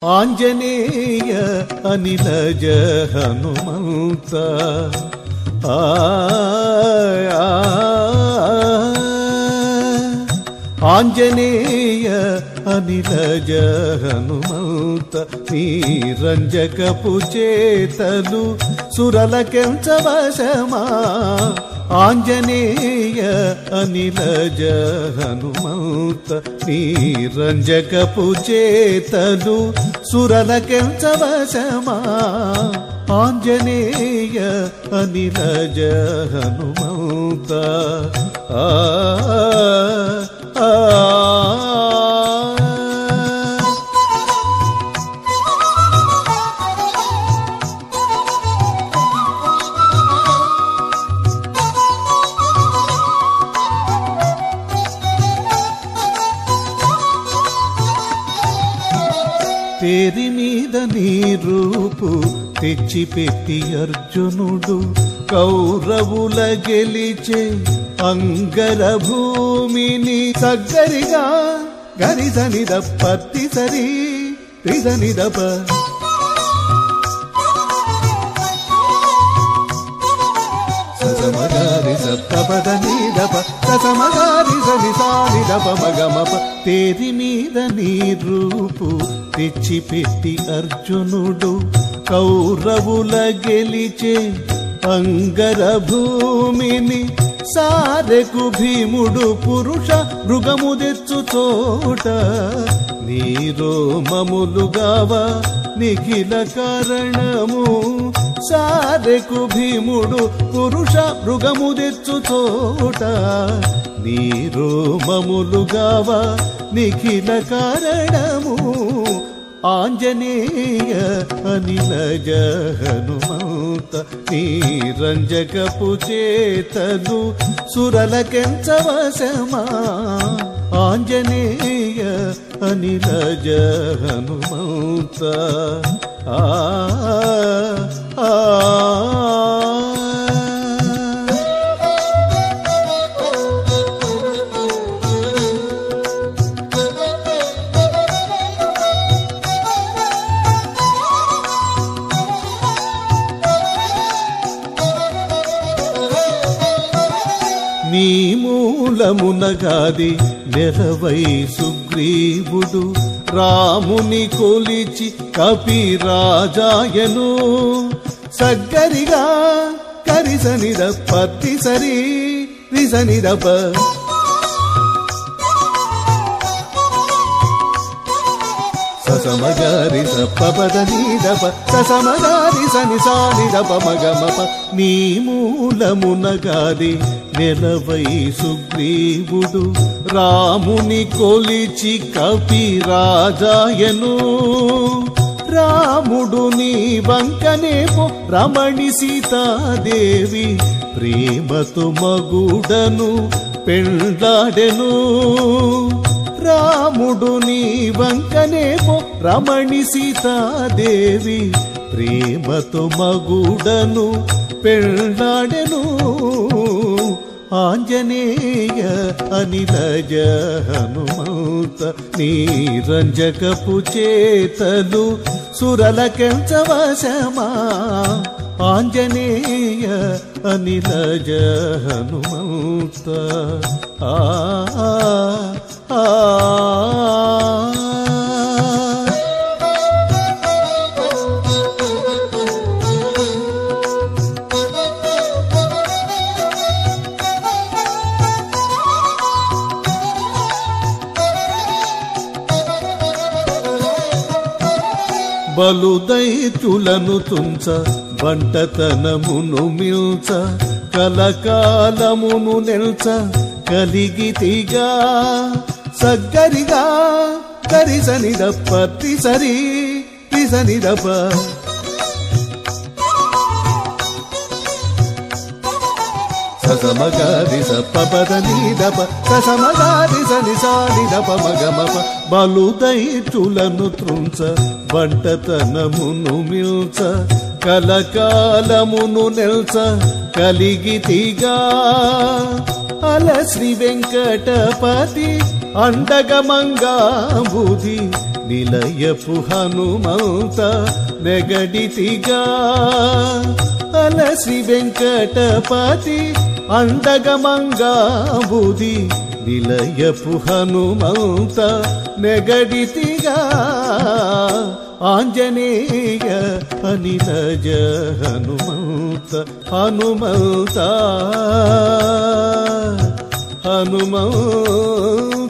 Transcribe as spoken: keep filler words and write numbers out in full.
ఆంజనేయ అనిలజ హనుమంత ఆ ఆంజనేయ అనిలజ హనుమంత నీరంజకపు చేతలు సురలకెంచవశమా ఆంజనేయ అనిలజ హనుమంత నీరంజకపు చేతలు సురలకెంచవశమా ఆంజనేయ అనిలజ హనుమంత ఆ పేరి మీద నీ రూపు తెచ్చిపెట్టి అర్జునుడు కౌరవుల గెలిచే అంగర భూమిని సగ్గరిగా గరిసనిద పత్తి సరి రిసనిదప ససమగారి సప్తపద నీదప ససమగారి సనిసానిదప మగమప పేరి మీద నీ రూపు తెచ్చిపెట్టి అర్జునుడు కౌరవుల గెలిచే అంగర భూమిని సారెకు భీముడు పురుష మృగము తెచ్చు చోట నీరో మములుగావా నిఖిల కారణము సారెకు భీముడు పురుష మృగము తెచ్చు చోట నీరో మములుగావా నిఖిల కారణము ఆంజనేయ అనిలజ హనుమంత నీరంజకపు చేతలు సురలకెంచవశమా ఆంజనేయ అనిలజ హనుమంత ఆ నీ మూలమునగాది నెరవై సుగ్రీవుడు రాముని కొలిచి కపిరాజాయను సగ్గరిగా కరిసనిద పత్తి సరి రిసనిదప ససమగారి సప్పపద నీదప ససమగారి సనిసానిదప మగమప నీ మూలమునగాది నెలవై సుగ్రీవుడు రాముని కొలిచి కపిరాజాయను రాముడు నీ వంకనేపో రమణి సీతాదేవి ప్రేమతో మగుడను పెండ్లాడెను రాముడు నీ వంకనేపో రమణి సీతాదేవి ప్రేమతో మగుడను పెండ్లాడెను ఆంజనేయ అనిలజ హనుమంత నీరంజకపు చేతలు సురలకెంచవశమా ఆంజనేయ అనిలజ హనుమంత ఆ ఆ బలుదైతులను తుంచ బంటతనమును మిల్చ కలకాలమును నెల్చ కలిగితిగా సగ్గరిగా కరిసనిద పత్తి సరి రిసనిదప ససమగారి సప్పపద నీదప ససమగారి సనిసానిదప మగమప బలుదైతులను త్రుంచ బంటతనమును మిల్చ కలకాలమును నెల్చ కలిగితిగా అల శ్రీ వెంకటపతి అండగమంగా బుధి నిలయపు హనుమంత నెగడితిగా అలసి వెంకటపతి అండగమంగాబుది నిలయపు హనుమంత నెగడితిగా ఆంజనేయ అనిలజ హనుమంత హనుమంత హనుమంత